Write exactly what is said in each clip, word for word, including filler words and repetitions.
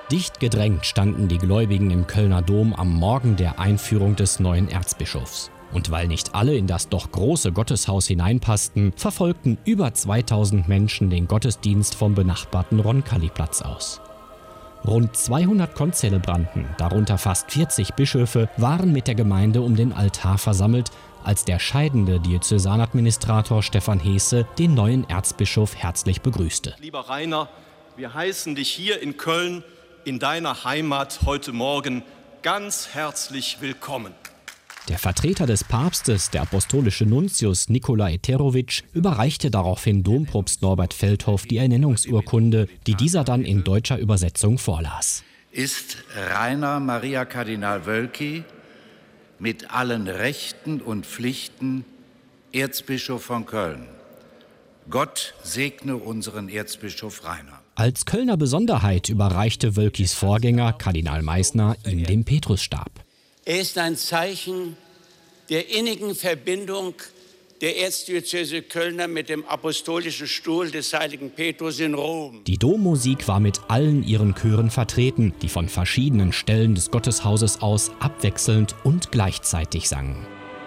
Dicht gedrängt standen die Gläubigen im Kölner Dom am Morgen der Einführung des neuen Erzbischofs. Und weil nicht alle in das doch große Gotteshaus hineinpassten, verfolgten über zweitausend Menschen den Gottesdienst vom benachbarten Roncalli-Platz aus. Rund zweihundert Konzelebranten, darunter fast vierzig Bischöfe, waren mit der Gemeinde um den Altar versammelt, als der scheidende Diözesanadministrator Stefan Heese den neuen Erzbischof herzlich begrüßte. Lieber Rainer, wir heißen dich hier in Köln, in deiner Heimat, heute Morgen ganz herzlich willkommen. Der Vertreter des Papstes, der apostolische Nuntius Nikolai Terowitsch, überreichte daraufhin Dompropst Norbert Feldhoff die Ernennungsurkunde, die dieser dann in deutscher Übersetzung vorlas. Ist Rainer Maria Kardinal Wölki mit allen Rechten und Pflichten Erzbischof von Köln. Gott segne unseren Erzbischof Rainer. Als Kölner Besonderheit überreichte Wölkis Vorgänger, Kardinal Meissner, ihm den Petrusstab. Er ist ein Zeichen der innigen Verbindung der Erzdiözese Kölner mit dem apostolischen Stuhl des heiligen Petrus in Rom. Die Dommusik war mit allen ihren Chören vertreten, die von verschiedenen Stellen des Gotteshauses aus abwechselnd und gleichzeitig sangen.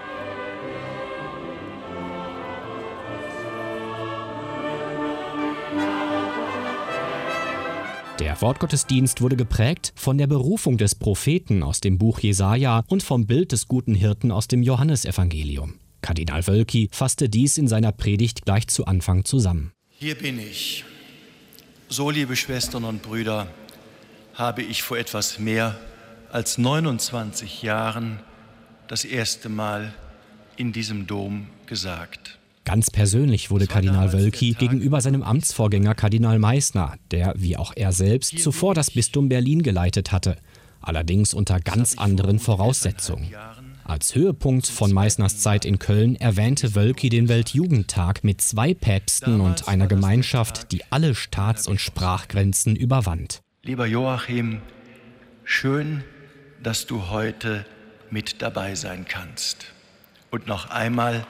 Der Wortgottesdienst wurde geprägt von der Berufung des Propheten aus dem Buch Jesaja und vom Bild des guten Hirten aus dem Johannesevangelium. Kardinal Wölki fasste dies in seiner Predigt gleich zu Anfang zusammen. Hier bin ich. So, liebe Schwestern und Brüder, habe ich vor etwas mehr als neunundzwanzig Jahren das erste Mal in diesem Dom gesagt. Ganz persönlich wurde Kardinal Wölki gegenüber seinem Amtsvorgänger Kardinal Meissner, der, wie auch er selbst, zuvor das Bistum Berlin geleitet hatte, allerdings unter ganz anderen Voraussetzungen. Als Höhepunkt von Meissners Zeit in Köln erwähnte Wölki den Weltjugendtag mit zwei Päpsten und einer Gemeinschaft, die alle Staats- und Sprachgrenzen überwand. Lieber Joachim, schön, dass du heute mit dabei sein kannst. Und noch einmal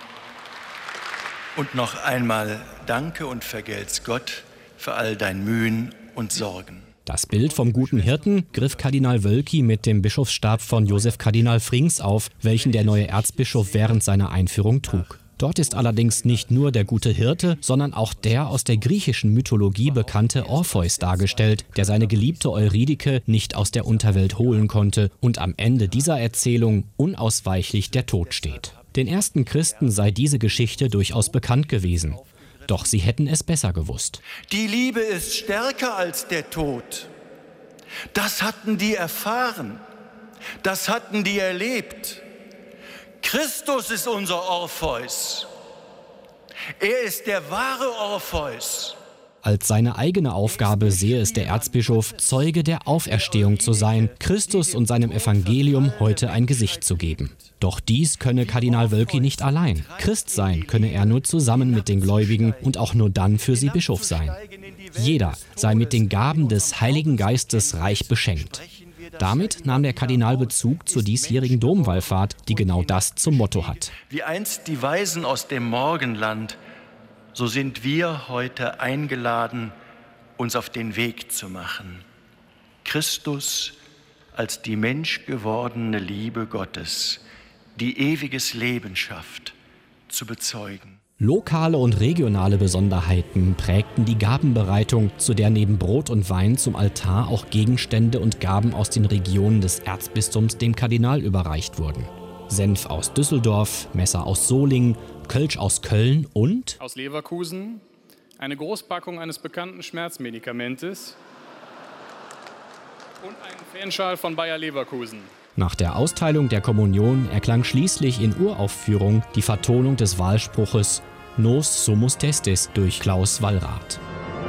Und noch einmal danke und vergelt's Gott für all dein Mühen und Sorgen. Das Bild vom guten Hirten griff Kardinal Wölki mit dem Bischofsstab von Josef Kardinal Frings auf, welchen der neue Erzbischof während seiner Einführung trug. Dort ist allerdings nicht nur der gute Hirte, sondern auch der aus der griechischen Mythologie bekannte Orpheus dargestellt, der seine geliebte Eurydike nicht aus der Unterwelt holen konnte und am Ende dieser Erzählung unausweichlich der Tod steht. Den ersten Christen sei diese Geschichte durchaus bekannt gewesen. Doch sie hätten es besser gewusst. Die Liebe ist stärker als der Tod. Das hatten die erfahren. Das hatten die erlebt. Christus ist unser Orpheus. Er ist der wahre Orpheus. Als seine eigene Aufgabe sehe es der Erzbischof, Zeuge der Auferstehung zu sein, Christus und seinem Evangelium heute ein Gesicht zu geben. Doch dies könne Kardinal Wölki nicht allein. Christ sein könne er nur zusammen mit den Gläubigen und auch nur dann für sie Bischof sein. Jeder sei mit den Gaben des Heiligen Geistes reich beschenkt. Damit nahm der Kardinal Bezug zur diesjährigen Domwallfahrt, die genau das zum Motto hat. Wie einst die Weisen aus dem Morgenland, so sind wir heute eingeladen, uns auf den Weg zu machen. Christus als die menschgewordene Liebe Gottes, die ewiges Leben schafft, zu bezeugen. Lokale und regionale Besonderheiten prägten die Gabenbereitung, zu der neben Brot und Wein zum Altar auch Gegenstände und Gaben aus den Regionen des Erzbistums dem Kardinal überreicht wurden. Senf aus Düsseldorf, Messer aus Solingen, Kölsch aus Köln und aus Leverkusen eine Großpackung eines bekannten Schmerzmedikamentes und einen Fanschal von Bayer Leverkusen. Nach der Austeilung der Kommunion erklang schließlich in Uraufführung die Vertonung des Wahlspruches Nos sumus testes durch Klaus Wallrath.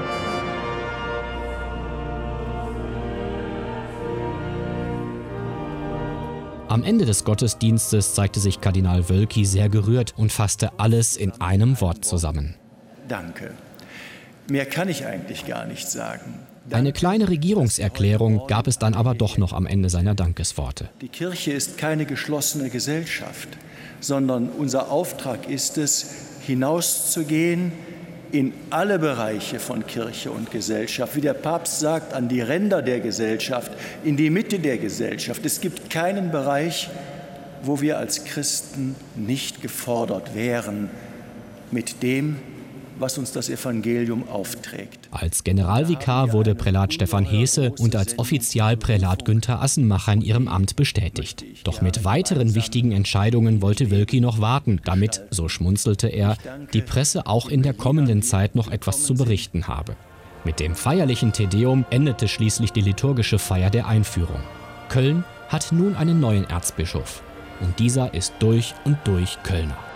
Am Ende des Gottesdienstes zeigte sich Kardinal Wölki sehr gerührt und fasste alles in einem Wort zusammen. Danke. Mehr kann ich eigentlich gar nicht sagen. Eine kleine Regierungserklärung gab es dann aber doch noch am Ende seiner Dankesworte. Die Kirche ist keine geschlossene Gesellschaft, sondern unser Auftrag ist es, hinauszugehen in alle Bereiche von Kirche und Gesellschaft, wie der Papst sagt, an die Ränder der Gesellschaft, in die Mitte der Gesellschaft. Es gibt keinen Bereich, wo wir als Christen nicht gefordert wären mit dem, was uns das Evangelium aufträgt. Als Generalvikar wurde Prälat Stefan Heese und als Offizialprälat Günther Assenmacher in ihrem Amt bestätigt. Doch mit weiteren wichtigen Entscheidungen wollte Wölki noch warten, damit, so schmunzelte er, die Presse auch in der kommenden Zeit noch etwas zu berichten habe. Mit dem feierlichen Te Deum endete schließlich die liturgische Feier der Einführung. Köln hat nun einen neuen Erzbischof. Und dieser ist durch und durch Kölner.